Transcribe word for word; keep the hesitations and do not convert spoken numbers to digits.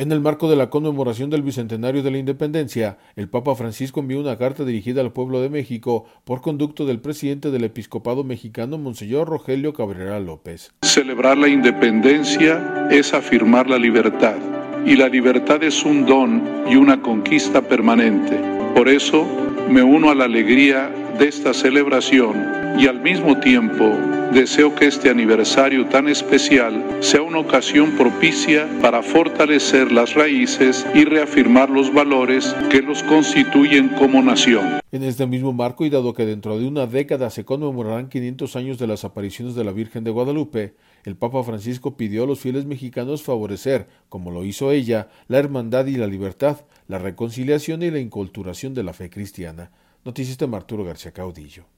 En el marco de la conmemoración del Bicentenario de la Independencia, el Papa Francisco envió una carta dirigida al pueblo de México por conducto del presidente del Episcopado Mexicano, Monseñor Rogelio Cabrera López. Celebrar la independencia es afirmar la libertad, y la libertad es un don y una conquista permanente. Por eso, me uno a la alegría de esta celebración y al mismo tiempo deseo que este aniversario tan especial sea una ocasión propicia para fortalecer las raíces y reafirmar los valores que los constituyen como nación. En este mismo marco, y dado que dentro de una década se conmemorarán quinientos años de las apariciones de la Virgen de Guadalupe, el Papa Francisco pidió a los fieles mexicanos favorecer, como lo hizo ella, la hermandad y la libertad, la reconciliación y la inculturación de la fe cristiana. Noticias de Arturo García Caudillo.